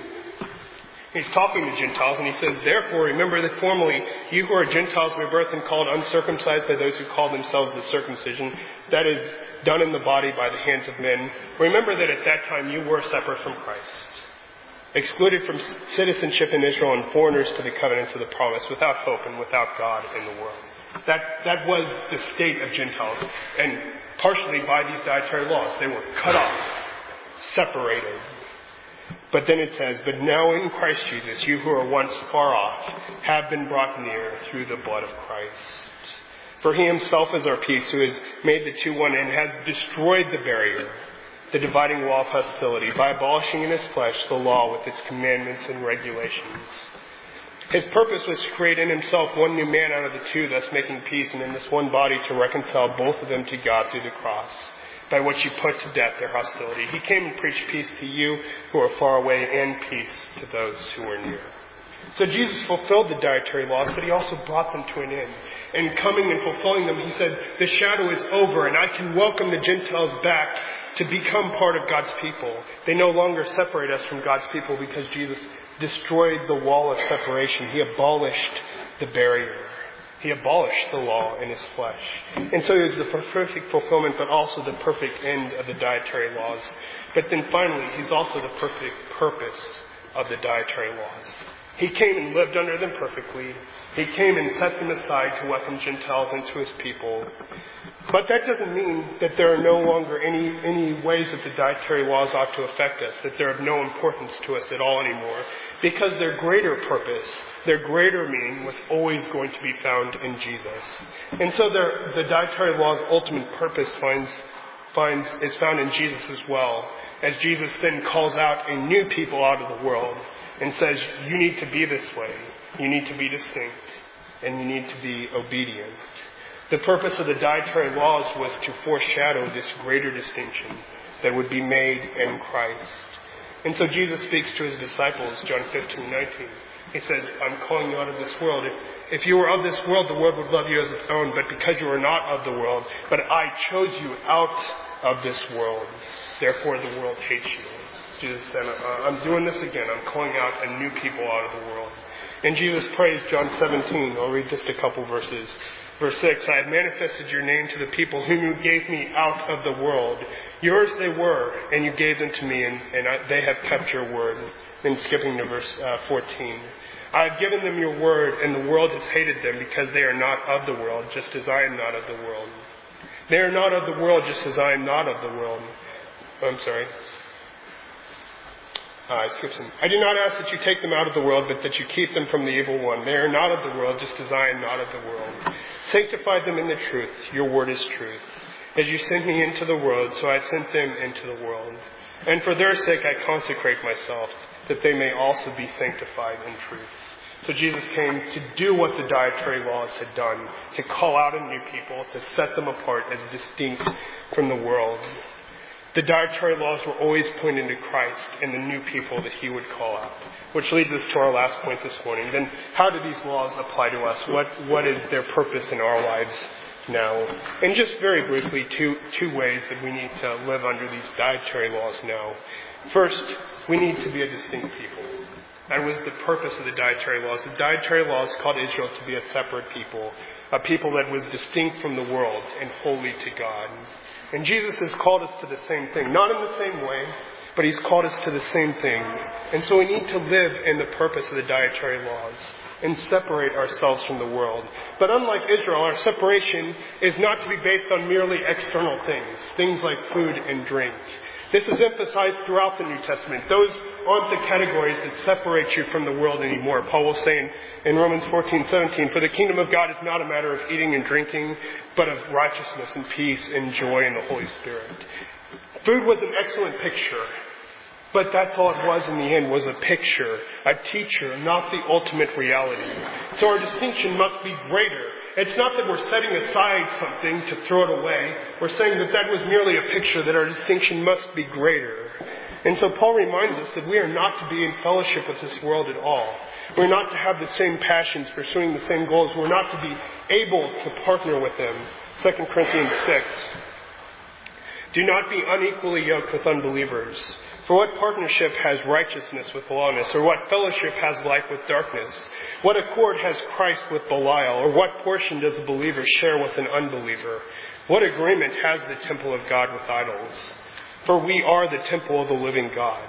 He's talking to Gentiles, and he says, therefore, remember that formerly you who are Gentiles by birth and called uncircumcised by those who call themselves the circumcision, that is done in the body by the hands of men. Remember that at that time you were separate from Christ, excluded from citizenship in Israel and foreigners to the covenants of the promise, without hope and without God in the world. That, that was the state of Gentiles. And partially by these dietary laws, they were cut off, separated. But then it says, but now in Christ Jesus, you who are once far off have been brought near through the blood of Christ. For He Himself is our peace, who has made the two one and has destroyed the barrier, the dividing wall of hostility, by abolishing in His flesh the law with its commandments and regulations. His purpose was to create in Himself one new man out of the two, thus making peace, and in this one body to reconcile both of them to God through the cross, by which He put to death their hostility. He came and preached peace to you who are far away, and peace to those who are near. So Jesus fulfilled the dietary laws, but He also brought them to an end. And coming and fulfilling them, He said, the shadow is over, and I can welcome the Gentiles back to become part of God's people. They no longer separate us from God's people because Jesus destroyed the wall of separation. He abolished the barrier. He abolished the law in His flesh. And so He was the perfect fulfillment, but also the perfect end of the dietary laws. But then finally, He's also the perfect purpose of the dietary laws. He came and lived under them perfectly. He came and set them aside to welcome Gentiles into His people. But that doesn't mean that there are no longer any, any ways that the dietary laws ought to affect us, that they're of no importance to us at all anymore, because their greater purpose, their greater meaning was always going to be found in Jesus. And so the dietary law's ultimate purpose finds, finds, is found in Jesus as well, as Jesus then calls out a new people out of the world and says, you need to be this way, you need to be distinct, and you need to be obedient. The purpose of the dietary laws was to foreshadow this greater distinction that would be made in Christ. And so Jesus speaks to His disciples, John fifteen nineteen. He says, I'm calling you out of this world. If, if you were of this world, the world would love you as its own, but because you are not of the world, but I chose you out of this world, therefore the world hates you. Jesus said, I'm doing this again. I'm calling out a new people out of the world. And Jesus prays, John seventeen. I'll read just a couple verses. Verse six, I have manifested your name to the people whom you gave me out of the world. Yours they were, and you gave them to me, and, and I, they have kept your word. Then skipping to verse uh, fourteen. I have given them your word, and the world has hated them because they are not of the world, just as I am not of the world. They are not of the world, just as I am not of the world. Oh, I'm sorry. Uh, I skipped some. I do not ask that you take them out of the world, but that you keep them from the evil one. They are not of the world, just as I am not of the world. Sanctify them in the truth. Your word is truth. As you sent me into the world, so I sent them into the world. And for their sake I consecrate myself, that they may also be sanctified in truth. So Jesus came to do what the dietary laws had done, to call out a new people, to set them apart as distinct from the world. The dietary laws were always pointing to Christ and the new people that He would call out. Which leads us to our last point this morning. Then how do these laws apply to us? What What is their purpose in our lives now? And just very briefly, two, two ways that we need to live under these dietary laws now. First, we need to be a distinct people. That was the purpose of the dietary laws. The dietary laws called Israel to be a separate people, a people that was distinct from the world and holy to God. And Jesus has called us to the same thing, not in the same way, but he's called us to the same thing. And so we need to live in the purpose of the dietary laws and separate ourselves from the world. But unlike Israel, our separation is not to be based on merely external things, things like food and drink. This is emphasized throughout the New Testament. Those aren't the categories that separate you from the world anymore. Paul will say in, in Romans fourteen seventeen, "For the kingdom of God is not a matter of eating and drinking, but of righteousness and peace and joy in the Holy Spirit." Food was an excellent picture, but that's all it was in the end, was a picture, a teacher, not the ultimate reality. So our distinction must be greater. It's not that we're setting aside something to throw it away. We're saying that that was merely a picture, that our distinction must be greater. And so Paul reminds us that we are not to be in fellowship with this world at all. We're not to have the same passions, pursuing the same goals. We're not to be able to partner with them. Second Corinthians six. "Do not be unequally yoked with unbelievers. For what partnership has righteousness with lawlessness? Or what fellowship has light with darkness? What accord has Christ with Belial? Or what portion does a believer share with an unbeliever? What agreement has the temple of God with idols? For we are the temple of the living God.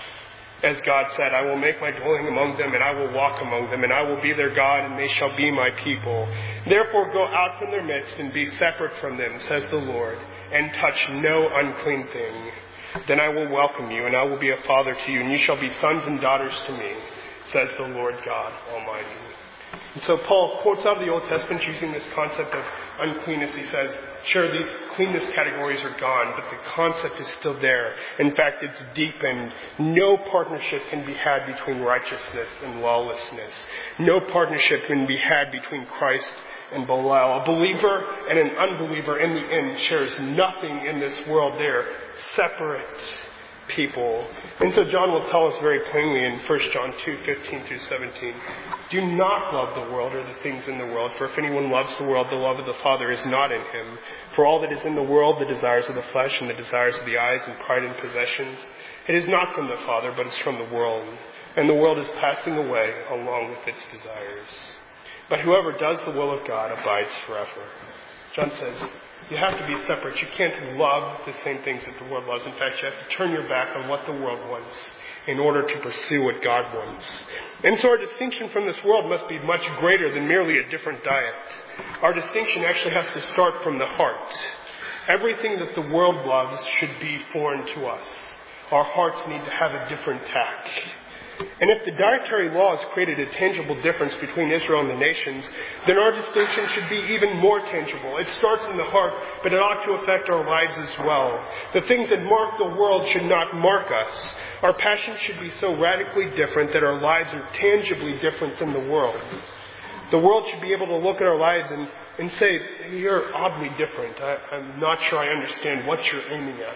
As God said, I will make my dwelling among them, and I will walk among them, and I will be their God, and they shall be my people. Therefore go out from their midst and be separate from them, says the Lord, and touch no unclean thing. Then I will welcome you, and I will be a father to you, and you shall be sons and daughters to me, says the Lord God Almighty." And so Paul quotes out of the Old Testament using this concept of uncleanness. He says, sure, these cleanness categories are gone, but the concept is still there. In fact, it's deepened. No partnership can be had between righteousness and lawlessness. No partnership can be had between Christ and Belial. A believer and an unbeliever in the end shares nothing in this world. They're separate people. And so John will tell us very plainly in First John two, fifteen through seventeen, "Do not love the world or the things in the world, for if anyone loves the world, the love of the Father is not in him. For all that is in the world, the desires of the flesh and the desires of the eyes and pride in possessions, it is not from the Father, but is from the world. And the world is passing away along with its desires. But whoever does the will of God abides forever." John says, you have to be separate. You can't love the same things that the world loves. In fact, you have to turn your back on what the world wants in order to pursue what God wants. And so our distinction from this world must be much greater than merely a different diet. Our distinction actually has to start from the heart. Everything that the world loves should be foreign to us. Our hearts need to have a different tack. And if the dietary laws created a tangible difference between Israel and the nations, then our distinction should be even more tangible. It starts in the heart, but it ought to affect our lives as well. The things that mark the world should not mark us. Our passions should be so radically different that our lives are tangibly different than the world. The world should be able to look at our lives and, and say, you're oddly different. I, I'm not sure I understand what you're aiming at.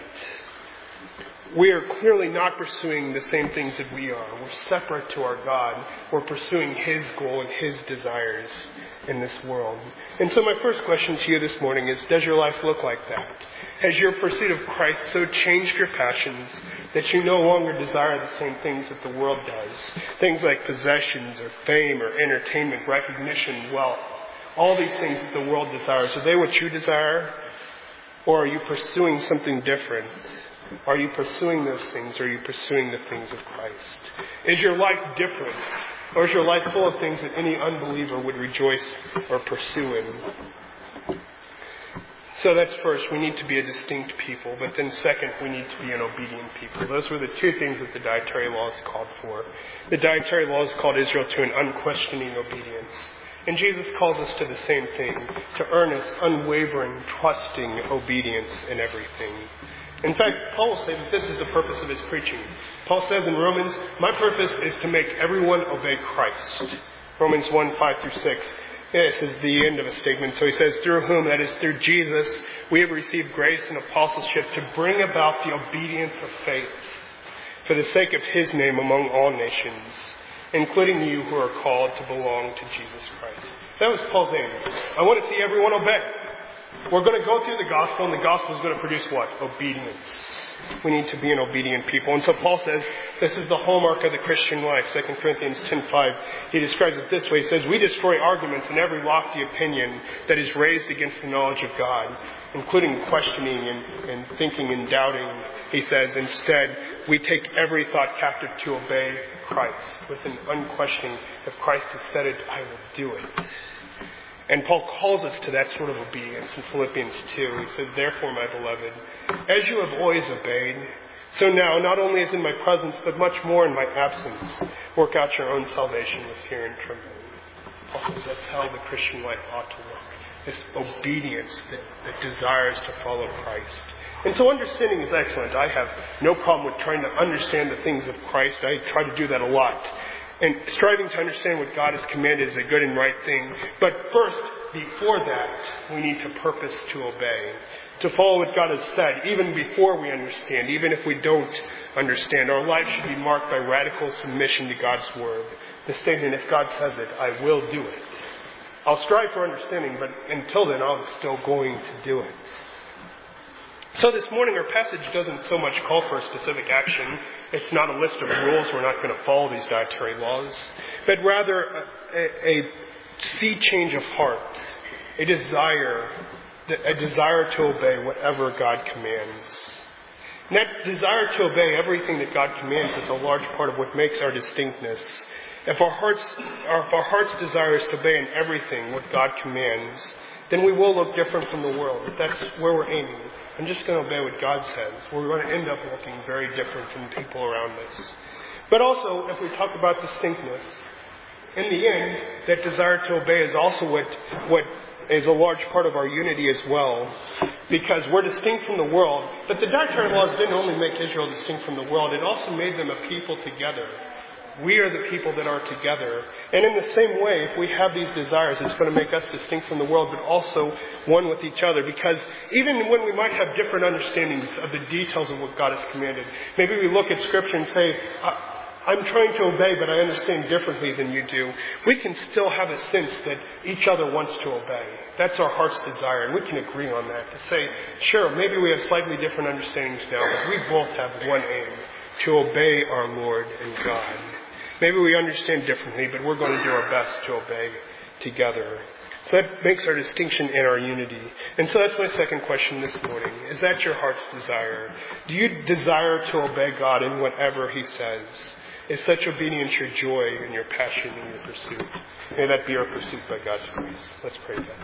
We are clearly not pursuing the same things that we are. We're separate to our God. We're pursuing His goal and His desires in this world. And so my first question to you this morning is, does your life look like that? Has your pursuit of Christ so changed your passions that you no longer desire the same things that the world does? Things like possessions or fame or entertainment, recognition, wealth. All these things that the world desires. Are they what you desire? Or are you pursuing something different? Are you pursuing those things, or are you pursuing the things of Christ? Is your life different, or is your life full of things that any unbeliever would rejoice or pursue in? So that's first, we need to be a distinct people, but then second, we need to be an obedient people. Those were the two things that the dietary laws called for. The dietary laws called Israel to an unquestioning obedience. And Jesus calls us to the same thing, to earnest, unwavering, trusting obedience in everything. In fact, Paul will say that this is the purpose of his preaching. Paul says in Romans, my purpose is to make everyone obey Christ. Romans one, five through six. This is the end of a statement. So he says, through whom, that is through Jesus, we have received grace and apostleship to bring about the obedience of faith for the sake of His name among all nations, including you who are called to belong to Jesus Christ. That was Paul's aim. I want to see everyone obey. We're going to go through the gospel, and the gospel is going to produce what? Obedience. We need to be an obedient people. And so Paul says this is the hallmark of the Christian life. Second Corinthians ten five. He describes it this way. He says, we destroy arguments and every lofty opinion that is raised against the knowledge of God, including questioning and, and thinking and doubting. He says, instead, we take every thought captive to obey Christ. With an unquestioning, if Christ has said it, I will do it. And Paul calls us to that sort of obedience in Philippians two. He says, therefore, my beloved, as you have always obeyed, so now, not only as in my presence, but much more in my absence, work out your own salvation with fear and trembling. Paul says that's how the Christian life ought to look. This obedience that, that desires to follow Christ. And so understanding is excellent. I have no problem with trying to understand the things of Christ. I try to do that a lot. And striving to understand what God has commanded is a good and right thing. But first, before that, we need to purpose to obey. To follow what God has said, even before we understand, even if we don't understand. Our life should be marked by radical submission to God's Word. The statement, if God says it, I will do it. I'll strive for understanding, but until then, I'm still going to do it. So this morning, our passage doesn't so much call for a specific action. It's not a list of rules. We're not going to follow these dietary laws. But rather, a, a, a sea change of heart. A desire, a desire to obey whatever God commands. And that desire to obey everything that God commands is a large part of what makes our distinctness. If our hearts, if our heart's desire is to obey in everything what God commands, then we will look different from the world. If that's where we're aiming, I'm just going to obey what God says. We're going to end up looking very different from people around us. But also, if we talk about distinctness, in the end, that desire to obey is also what, what is a large part of our unity as well. Because we're distinct from the world. But the dietary laws didn't only make Israel distinct from the world, it also made them a people together. We are the people that are together. And in the same way, if we have these desires, it's going to make us distinct from the world, but also one with each other. Because even when we might have different understandings of the details of what God has commanded, maybe we look at Scripture and say, I'm trying to obey, but I understand differently than you do. We can still have a sense that each other wants to obey. That's our heart's desire, and we can agree on that. To say, sure, maybe we have slightly different understandings now, but we both have one aim, to obey our Lord and God. Maybe we understand differently, but we're going to do our best to obey together. So that makes our distinction in our unity. And so that's my second question this morning. Is that your heart's desire? Do you desire to obey God in whatever He says? Is such obedience your joy and your passion and your pursuit? May that be our pursuit by God's grace. Let's pray then.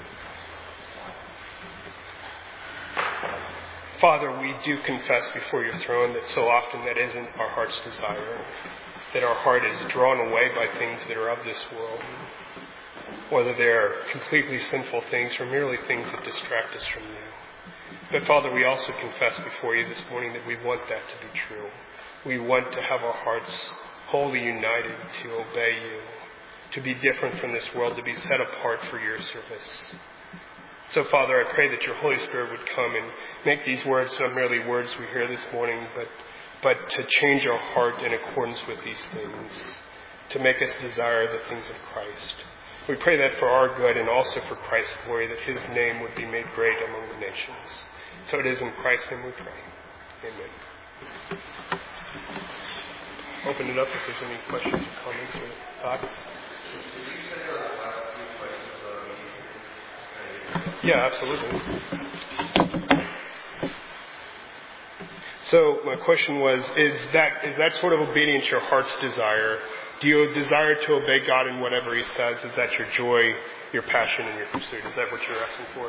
Father, we do confess before your throne that so often that isn't our heart's desire. That our heart is drawn away by things that are of this world, whether they are completely sinful things or merely things that distract us from you. But Father, we also confess before you this morning that we want that to be true. We want to have our hearts wholly united to obey you, to be different from this world, to be set apart for your service. So Father, I pray that your Holy Spirit would come and make these words not merely words we hear this morning, but but to change our heart in accordance with these things, to make us desire the things of Christ. We pray that for our good and also for Christ's glory, that His name would be made great among the nations. So it is in Christ's name we pray. Amen. Open it up if there's any questions or comments or thoughts. Yeah, absolutely. So my question was, is that is that sort of obedience your heart's desire? Do you desire to obey God in whatever He says? Is that your joy, your passion, and your pursuit? Is that what you're asking for?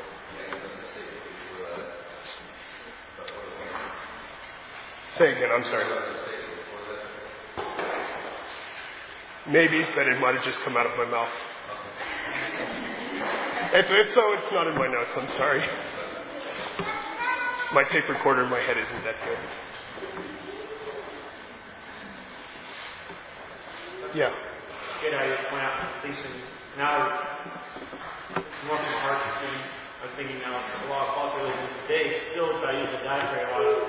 Say again, I'm sorry. Maybe, but it might have just come out of my mouth. If, if so, it's not in my notes, I'm sorry. My tape recorder in my head isn't that good. Yeah. Good idea to point out this distinction. Now, as more from the heart distinction, I was thinking now, a lot of false religions today still try to use the dietary laws.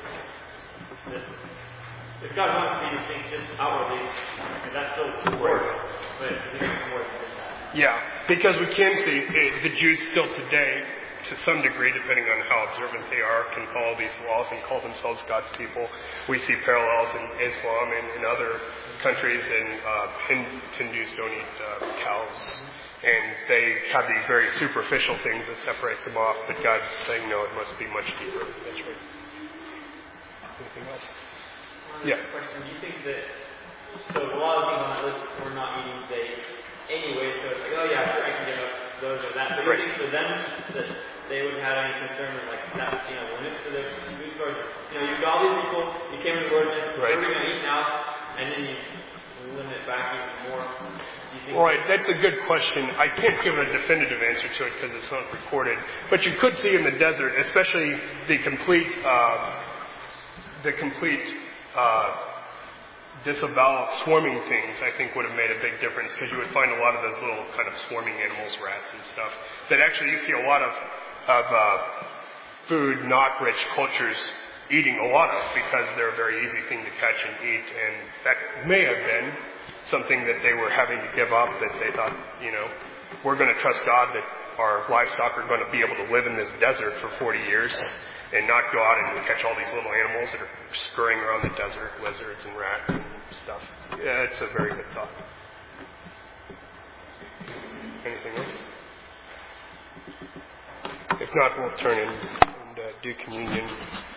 If God wants me to think just outwardly, and that's still important, but it's more than that. Yeah, because we can see the Jews still today to some degree, depending on how observant they are, can follow these laws and call themselves God's people. We see parallels in Islam and in other countries, and uh, Hindus don't eat uh, cows. And they have these very superficial things that separate them off, but God's saying, no, it must be much deeper. That's right. Anything else? One Yeah. Question: do you think that, so a lot of things on that list we're not eating today anyway, so it's like, oh yeah, sure, I can give up those or that. But do you think for them that they wouldn't have any concern with like that, you know, limits to their food source? You know, you've got all these people, you came to the wilderness, Right. what are we going to eat now? And then you limit it back even more. Do you think Right, that's a good question. I can't give a definitive answer to it because it's not recorded. But you could see in the desert, especially the complete, uh, the complete uh, disavowal of swarming things, I think would have made a big difference because you would find a lot of those little kind of swarming animals, rats and stuff, that actually you see a lot of, of uh, food not rich cultures eating a lot of because they're a very easy thing to catch and eat, and that may have been something that they were having to give up, that they thought, you know, we're going to trust God that our livestock are going to be able to live in this desert for forty years and not go out and catch all these little animals that are scurrying around the desert, lizards and rats and stuff. Yeah, it's a very good thought. Anything else? If not, we'll turn in and uh, do communion.